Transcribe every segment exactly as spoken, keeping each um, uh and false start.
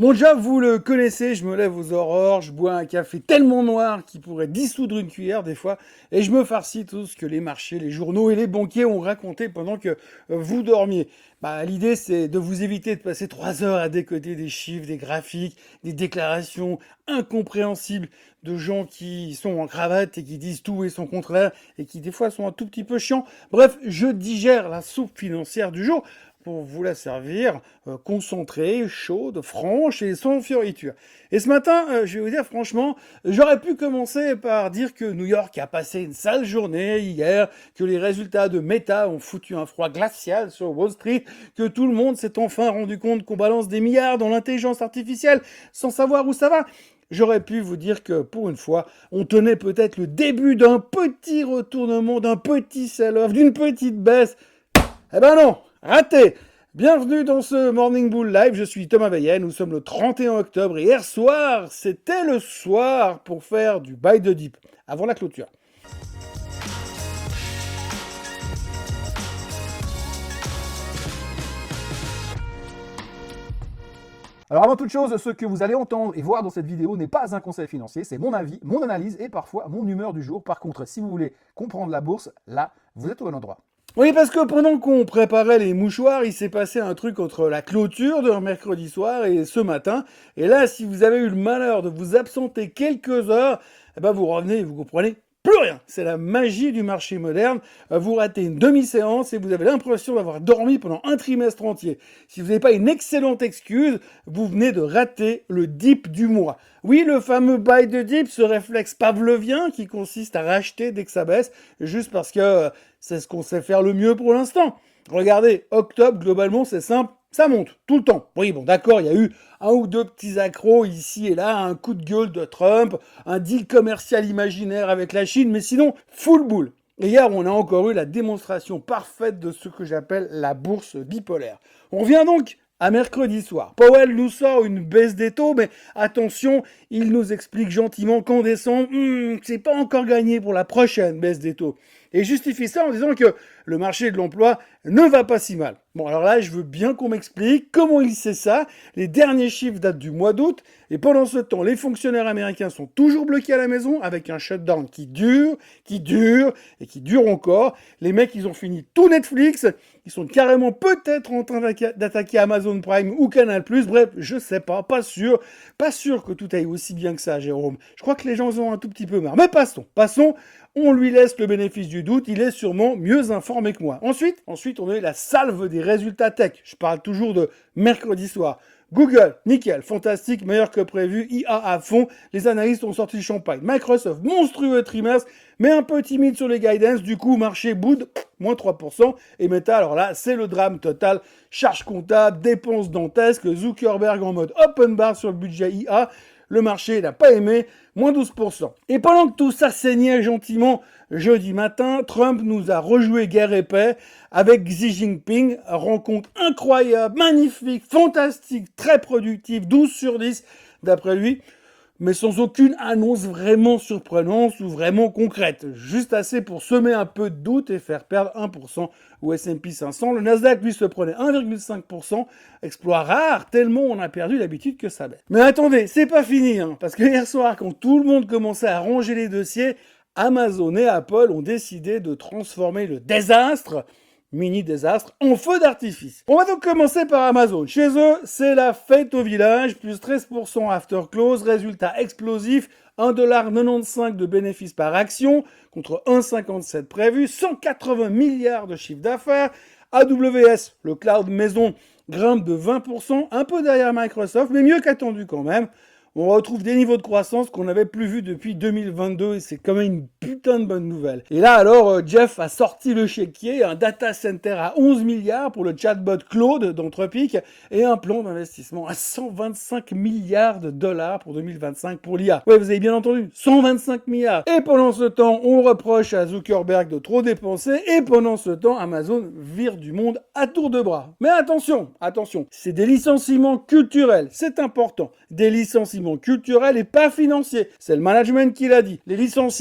Mon job, vous le connaissez, je me lève aux aurores, je bois un café tellement noir qu'il pourrait dissoudre une cuillère des fois, et je me farcis tout ce que les marchés, les journaux et les banquiers ont raconté pendant que euh, vous dormiez. Bah, l'idée, c'est de vous éviter de passer trois heures à décoder des chiffres, des graphiques, des déclarations incompréhensibles de gens qui sont en cravate et qui disent tout et son contraire, et qui des fois sont un tout petit peu chiants. Bref, je digère la soupe financière du jour pour vous la servir euh, concentrée, chaude, franche et sans fioriture. Et ce matin, euh, je vais vous dire franchement, j'aurais pu commencer par dire que New York a passé une sale journée hier, que les résultats de Meta ont foutu un froid glacial sur Wall Street, que tout le monde s'est enfin rendu compte qu'on balance des milliards dans l'intelligence artificielle sans savoir où ça va. J'aurais pu vous dire que, pour une fois, on tenait peut-être le début d'un petit retournement, d'un petit sell-off, d'une petite baisse. Eh ben non, raté. Bienvenue dans ce Morning Bull Live, je suis Thomas Veillet, nous sommes le trente et un octobre et hier soir, c'était le soir pour faire du buy the dip, avant la clôture. Alors avant toute chose, ce que vous allez entendre et voir dans cette vidéo n'est pas un conseil financier, c'est mon avis, mon analyse et parfois mon humeur du jour. Par contre, si vous voulez comprendre la bourse, là, vous êtes au bon endroit. Oui, parce que pendant qu'on préparait les mouchoirs, il s'est passé un truc entre la clôture de mercredi soir et ce matin. Et là, si vous avez eu le malheur de vous absenter quelques heures, eh ben vous revenez et vous comprenez plus rien. C'est la magie du marché moderne. Vous ratez une demi-séance et vous avez l'impression d'avoir dormi pendant un trimestre entier. Si vous n'avez pas une excellente excuse, vous venez de rater le dip du mois. Oui, le fameux buy the dip, ce réflexe pavlovien qui consiste à racheter dès que ça baisse, juste parce que c'est ce qu'on sait faire le mieux pour l'instant. Regardez, octobre, globalement, c'est simple. Ça monte, tout le temps. Oui, bon, d'accord, il y a eu un ou deux petits accros ici et là, un coup de gueule de Trump, un deal commercial imaginaire avec la Chine, mais sinon, full boule. Et hier, on a encore eu la démonstration parfaite de ce que j'appelle la bourse bipolaire. On revient donc à mercredi soir. Powell nous sort une baisse des taux, mais attention, il nous explique gentiment qu'en décembre, hmm, c'est pas encore gagné pour la prochaine baisse des taux. Et justifie ça en disant que le marché de l'emploi ne va pas si mal. Bon, alors là, je veux bien qu'on m'explique comment il sait ça. Les derniers chiffres datent du mois d'août, et pendant ce temps, les fonctionnaires américains sont toujours bloqués à la maison avec un shutdown qui dure, qui dure, et qui dure encore. Les mecs, ils ont fini tout Netflix, ils sont carrément peut-être en train d'attaquer Amazon Prime ou Canal+. Bref, je sais pas, pas sûr, pas sûr que tout aille aussi bien que ça, Jérôme. Je crois que les gens en ont un tout petit peu marre. Mais passons, passons. On lui laisse le bénéfice du doute, il est sûrement mieux informé que moi. Ensuite, ensuite, on a eu la salve des résultats tech. Je parle toujours de mercredi soir. Google, nickel, fantastique, meilleur que prévu, I A à fond, les analystes ont sorti le champagne. Microsoft, monstrueux trimestre, mais un peu timide sur les guidance, du coup, marché boude, moins trois pour cent. Et Meta, alors là, c'est le drame total. Charge comptable, dépenses dantesques, Zuckerberg en mode open bar sur le budget I A. Le marché n'a pas aimé, moins douze pour cent. Et pendant que tout ça saignait gentiment jeudi matin, Trump nous a rejoué guerre et paix avec Xi Jinping. Rencontre incroyable, magnifique, fantastique, très productive, douze sur dix d'après lui, mais sans aucune annonce vraiment surprenante ou vraiment concrète. Juste assez pour semer un peu de doute et faire perdre un pour cent au S and P cinq cents. Le Nasdaq, lui, se prenait un virgule cinq pour cent. Exploit rare, tellement on a perdu l'habitude que ça baisse. Mais attendez, c'est pas fini, hein, parce que hier soir, quand tout le monde commençait à ranger les dossiers, Amazon et Apple ont décidé de transformer le désastre, mini-désastre, en feu d'artifice. On va donc commencer par Amazon. Chez eux, c'est la fête au village, plus treize pour cent after close, résultat explosif, un virgule quatre-vingt-quinze de bénéfices par action, contre un virgule cinquante-sept prévu, cent quatre-vingts milliards de chiffre d'affaires. A W S, le cloud maison, grimpe de vingt pour cent, un peu derrière Microsoft, mais mieux qu'attendu quand même. On retrouve des niveaux de croissance qu'on n'avait plus vus depuis deux mille vingt-deux et c'est quand même une putain de bonne nouvelle. Et là alors, Jeff a sorti le chéquier, un data center à onze milliards pour le chatbot Claude d'Anthropic et un plan d'investissement à cent vingt-cinq milliards de dollars pour deux mille vingt-cinq pour l'I A. Ouais, vous avez bien entendu, cent vingt-cinq milliards. Et pendant ce temps, on reproche à Zuckerberg de trop dépenser et pendant ce temps, Amazon vire du monde à tour de bras. Mais attention, attention, c'est des licenciements culturels, c'est important. Des licenciements culturels et pas financiers. C'est le management qui l'a dit. Les licenciés culturels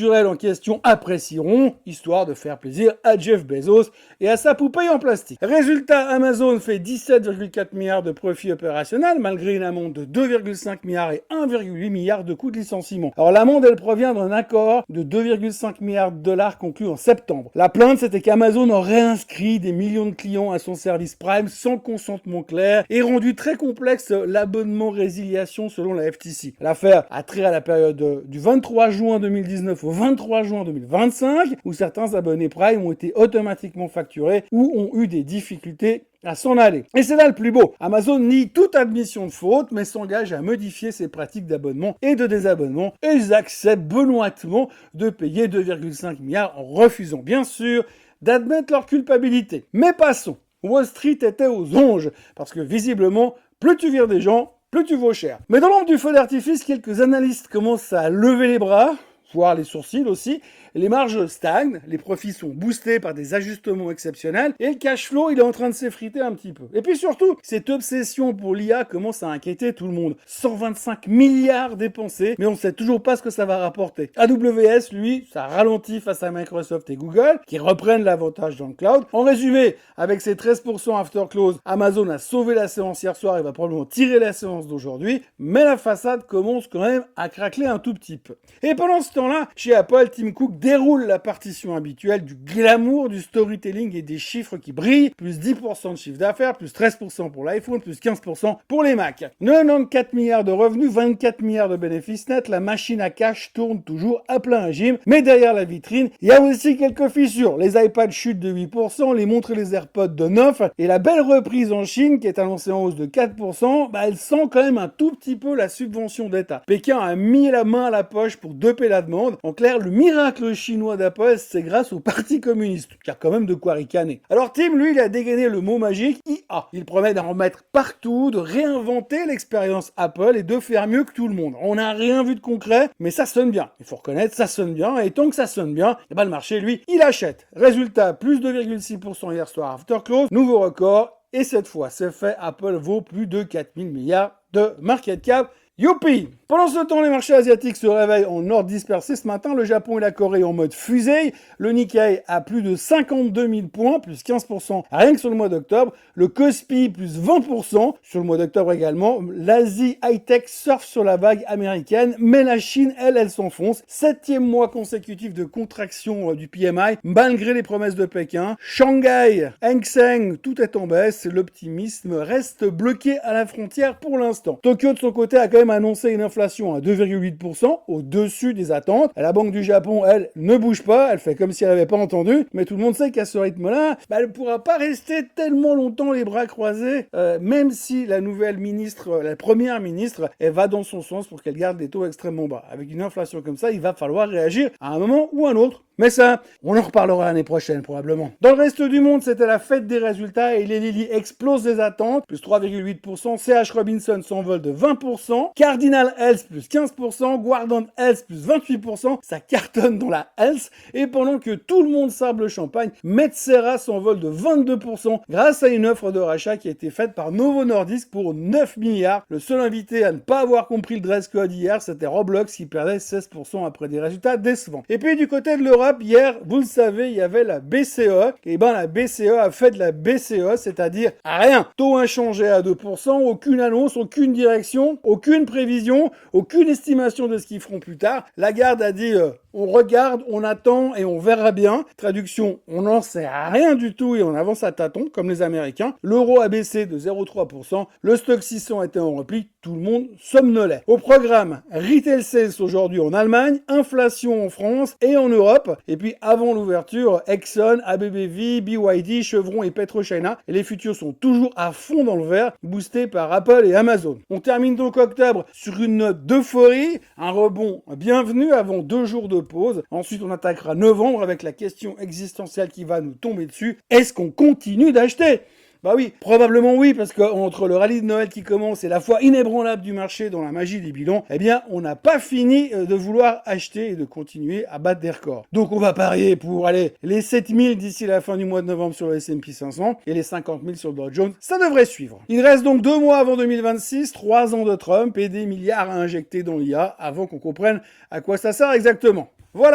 naturels en question apprécieront, histoire de faire plaisir à Jeff Bezos et à sa poupée en plastique. Résultat, Amazon fait dix-sept virgule quatre milliards de profit opérationnel, malgré une amende de deux virgule cinq milliards et un virgule huit milliards de coûts de licenciement. Alors l'amende, elle provient d'un accord de deux virgule cinq milliards de dollars conclu en septembre. La plainte, c'était qu'Amazon aurait inscrit des millions de clients à son service Prime sans consentement clair et rendu très complexe l'abonnement résiliation selon la F T C. L'affaire a trait à la période du vingt-trois juin deux mille dix-neuf au vingt-trois juin deux mille vingt-cinq, où certains abonnés Prime ont été automatiquement facturés ou ont eu des difficultés à s'en aller. Et c'est là le plus beau. Amazon nie toute admission de faute, mais s'engage à modifier ses pratiques d'abonnement et de désabonnement, et ils acceptent benoîtement de payer deux virgule cinq milliards en refusant bien sûr d'admettre leur culpabilité. Mais passons. Wall Street était aux anges, parce que visiblement, plus tu vires des gens, plus tu vaux cher. Mais dans l'ombre du feu d'artifice, quelques analystes commencent à lever les bras, voire les sourcils aussi. Les marges stagnent, les profits sont boostés par des ajustements exceptionnels et le cash flow, il est en train de s'effriter un petit peu. Et puis surtout, cette obsession pour l'I A commence à inquiéter tout le monde. cent vingt-cinq milliards dépensés, mais on ne sait toujours pas ce que ça va rapporter. A W S, lui, ça ralentit face à Microsoft et Google, qui reprennent l'avantage dans le cloud. En résumé, avec ses treize pour cent after close, Amazon a sauvé la séance hier soir et va probablement tirer la séance d'aujourd'hui, mais la façade commence quand même à craqueler un tout petit peu. Et pendant ce temps-là, chez Apple, Tim Cook déroule la partition habituelle du glamour, du storytelling et des chiffres qui brillent. Plus dix pour cent de chiffre d'affaires, plus treize pour cent pour l'iPhone, plus quinze pour cent pour les Mac. quatre-vingt-quatorze milliards de revenus, vingt-quatre milliards de bénéfices nets, la machine à cash tourne toujours à plein régime. Mais derrière la vitrine, il y a aussi quelques fissures. Les iPads chutent de huit pour cent, les montres et les AirPods de neuf pour cent, et la belle reprise en Chine, qui est annoncée en hausse de quatre pour cent, bah elle sent quand même un tout petit peu la subvention d'État. Pékin a mis la main à la poche pour doper la demande. En clair, le miracle chinois d'Apple, c'est grâce au Parti communiste, qui a quand même de quoi ricaner. Alors Tim, lui, il a dégainé le mot magique I A. Il promet d'en remettre partout, de réinventer l'expérience Apple et de faire mieux que tout le monde. On n'a rien vu de concret, mais ça sonne bien. Il faut reconnaître, ça sonne bien, et tant que ça sonne bien, eh ben le marché, lui, il achète. Résultat, plus deux virgule six pour cent hier soir after close, nouveau record, et cette fois, c'est fait, Apple vaut plus de quatre mille milliards de market cap. Youpi! Pendant ce temps, les marchés asiatiques se réveillent en ordre dispersé. Ce matin, le Japon et la Corée en mode fusée. Le Nikkei a plus de cinquante-deux mille points, plus quinze pour cent rien que sur le mois d'octobre. Le Kospi, plus vingt pour cent sur le mois d'octobre également. L'Asie high-tech surfe sur la vague américaine, mais la Chine, elle, elle s'enfonce. Septième mois consécutif de contraction du P M I, malgré les promesses de Pékin. Shanghai, Hang Seng, tout est en baisse. L'optimisme reste bloqué à la frontière pour l'instant. Tokyo, de son côté, a quand même annoncé une inflation à deux virgule huit pour cent, au-dessus des attentes. La Banque du Japon, elle, ne bouge pas, elle fait comme si elle n'avait pas entendu, mais tout le monde sait qu'à ce rythme-là, bah, elle ne pourra pas rester tellement longtemps les bras croisés, euh, même si la nouvelle ministre, la première ministre, elle va dans son sens pour qu'elle garde des taux extrêmement bas. Avec une inflation comme ça, il va falloir réagir à un moment ou à un autre. Mais ça, on en reparlera l'année prochaine probablement. Dans le reste du monde, c'était la fête des résultats et les Lilly explosent les attentes, plus trois virgule huit pour cent, C H Robinson s'envole de vingt pour cent, Cardinal Health plus quinze pour cent, Guardant Health plus vingt-huit pour cent, ça cartonne dans la Health, et pendant que tout le monde sable le champagne, Metsera s'envole de vingt-deux pour cent grâce à une offre de rachat qui a été faite par Novo Nordisk pour neuf milliards. Le seul invité à ne pas avoir compris le dress code hier, c'était Roblox qui perdait seize pour cent après des résultats décevants. Et puis du côté de l'Europe, hier, vous le savez, il y avait la B C E. Et ben la B C E a fait de la B C E, c'est-à-dire rien. Taux inchangé à deux pour cent, aucune annonce, aucune direction, aucune prévision, aucune estimation de ce qu'ils feront plus tard. Lagarde a dit euh, on regarde, on attend et on verra bien. Traduction, on n'en sait rien du tout et on avance à tâtons, comme les Américains. L'euro a baissé de zéro virgule trois pour cent. Le stock six cents était en repli. Tout le monde somnolait. Au programme, Retail Sales aujourd'hui en Allemagne, inflation en France et en Europe. Et puis avant l'ouverture, Exxon, A B B V, B Y D, Chevron et PetroChina. Et les futurs sont toujours à fond dans le vert, boostés par Apple et Amazon. On termine donc octobre sur une note d'euphorie, un rebond bienvenu avant deux jours de pause. Ensuite, on attaquera novembre avec la question existentielle qui va nous tomber dessus. Est-ce qu'on continue d'acheter ? Bah oui, probablement oui, parce qu'entre le rallye de Noël qui commence et la foi inébranlable du marché dans la magie des bilans, eh bien, on n'a pas fini de vouloir acheter et de continuer à battre des records. Donc, on va parier pour aller les sept mille d'ici la fin du mois de novembre sur le S and P cinq cents et les cinquante mille sur le Dow Jones. Ça devrait suivre. Il reste donc deux mois avant deux mille vingt-six, trois ans de Trump et des milliards à injecter dans l'I A avant qu'on comprenne à quoi ça sert exactement. Voilà,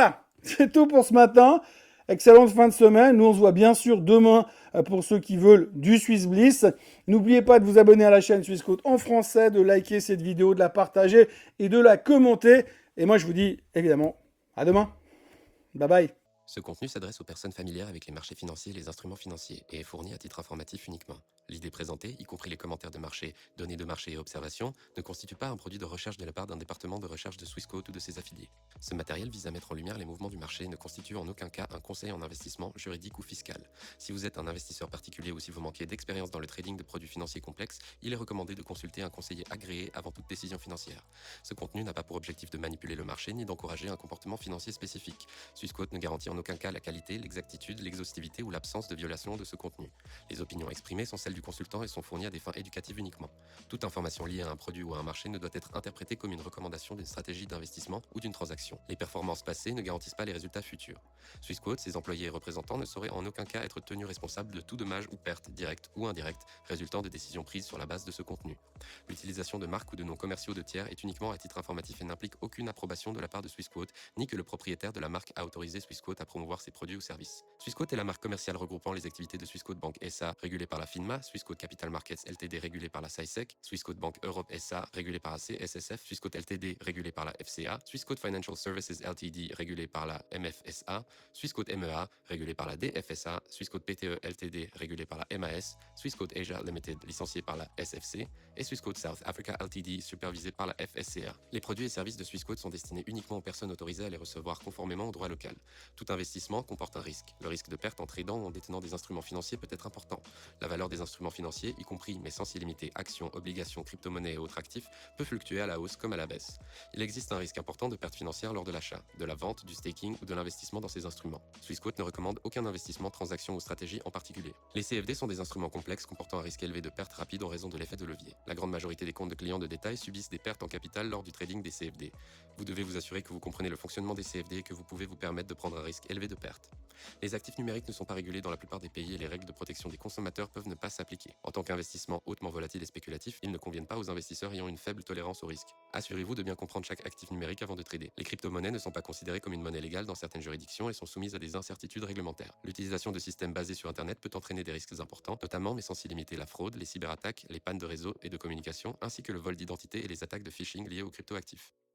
C'est tout pour ce matin. Excellente fin de semaine. Nous, on se voit bien sûr demain euh, pour ceux qui veulent du Swiss Bliss. N'oubliez pas de vous abonner à la chaîne Swissquote en français, de liker cette vidéo, de la partager et de la commenter. Et moi, je vous dis évidemment à demain. Bye bye. Ce contenu s'adresse aux personnes familières avec les marchés financiers et les instruments financiers et est fourni à titre informatif uniquement. L'idée présentée, y compris les commentaires de marché, données de marché et observations, ne constitue pas un produit de recherche de la part d'un département de recherche de Swissquote ou de ses affiliés. Ce matériel vise à mettre en lumière les mouvements du marché et ne constitue en aucun cas un conseil en investissement juridique ou fiscal. Si vous êtes un investisseur particulier ou si vous manquez d'expérience dans le trading de produits financiers complexes, il est recommandé de consulter un conseiller agréé avant toute décision financière. Ce contenu n'a pas pour objectif de manipuler le marché ni d'encourager un comportement financier spécifique. Swissquote ne garantit en aucun cas la qualité, l'exactitude, l'exhaustivité ou l'absence de violation de ce contenu. Les opinions exprimées sont celles du consultant et sont fournies à des fins éducatives uniquement. Toute information liée à un produit ou à un marché ne doit être interprétée comme une recommandation d'une stratégie d'investissement ou d'une transaction. Les performances passées ne garantissent pas les résultats futurs. Swissquote, ses employés et représentants ne sauraient en aucun cas être tenus responsables de tout dommage ou perte, directe ou indirecte, résultant de décisions prises sur la base de ce contenu. L'utilisation de marques ou de noms commerciaux de tiers est uniquement à titre informatif et n'implique aucune approbation de la part de Swissquote, ni que le propriétaire de la marque a autorisé Swissquote à promouvoir ses produits ou services. Swissquote est la marque commerciale regroupant les activités de Swissquote Bank S A, régulée par la FINMA, Swissquote Capital Markets Ltd, régulée par la SAISEC, Swissquote Bank Europe S A, régulée par la C S S F, Swissquote Ltd, régulée par la F C A, Swissquote Financial Services Ltd, régulée par la M F S A, Swissquote M E A, régulée par la D F S A, Swissquote P T E Ltd, régulée par la M A S, Swissquote Asia Limited, licenciée par la S F C, et Swissquote South Africa Ltd, supervisée par la F S C A. Les produits et services de Swissquote sont destinés uniquement aux personnes autorisées à les recevoir conformément au droit local. Tout investissement comporte un risque. Le risque de perte en tradant ou en détenant des instruments financiers peut être important. La valeur des instruments financiers, y compris mais sans s'y limiter actions, obligations, crypto-monnaies et autres actifs, peut fluctuer à la hausse comme à la baisse. Il existe un risque important de perte financière lors de l'achat, de la vente, du staking ou de l'investissement dans ces instruments. Swissquote ne recommande aucun investissement, transaction ou stratégie en particulier. Les C F D sont des instruments complexes comportant un risque élevé de perte rapide en raison de l'effet de levier. La grande majorité des comptes de clients de détail subissent des pertes en capital lors du trading des C F D. Vous devez vous assurer que vous comprenez le fonctionnement des C F D et que vous pouvez vous permettre de prendre un risque élevé de perte. Les actifs numériques ne sont pas régulés dans la plupart des pays et les règles de protection des consommateurs peuvent ne pas s'appliquer. En tant qu'investissement hautement volatile et spéculatif, ils ne conviennent pas aux investisseurs ayant une faible tolérance au risque. Assurez-vous de bien comprendre chaque actif numérique avant de trader. Les crypto-monnaies ne sont pas considérées comme une monnaie légale dans certaines juridictions et sont soumises à des incertitudes réglementaires. L'utilisation de systèmes basés sur Internet peut entraîner des risques importants, notamment mais sans s'y limiter la fraude, les cyberattaques, les pannes de réseau et de communication, ainsi que le vol d'identité et les attaques de phishing liées aux cryptoactifs.